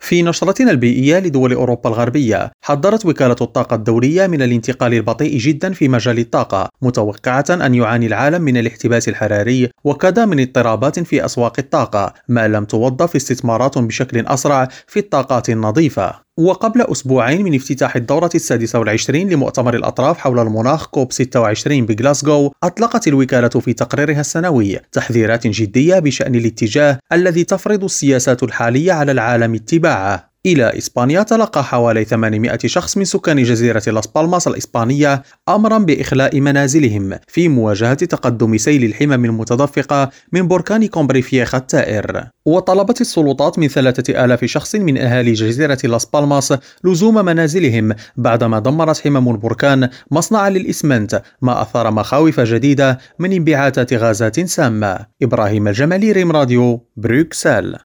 في نشرتنا البيئية لدول أوروبا الغربية، حذرت وكالة الطاقة الدولية من الانتقال البطيء جدا في مجال الطاقة، متوقعة أن يعاني العالم من الاحتباس الحراري وكذا من اضطرابات في أسواق الطاقة ما لم توظف استثمارات بشكل أسرع في الطاقات النظيفة. وقبل أسبوعين من افتتاح الدورة السادسة والعشرين لمؤتمر الأطراف حول المناخ كوب 26 بغلاسكو، أطلقت الوكالة في تقريرها السنوي تحذيرات جدية بشأن الاتجاه الذي تفرض السياسات الحالية على العالم اتباعه. إلى إسبانيا، تلقى حوالي 800 شخص من سكان جزيرة لاس بالماس الإسبانية أمرا بإخلاء منازلهم في مواجهة تقدم سيل الحمم المتدفقة من بركان كومبريفييخ الثائر. وطلبت السلطات من 3000 شخص من أهالي جزيرة لاس بالماس لزوم منازلهم بعدما دمرت حمم البركان مصنعا للإسمنت، ما أثار مخاوف جديدة من انبعاثات غازات سامة. إبراهيم الجمالي، ريم راديو، بروكسل.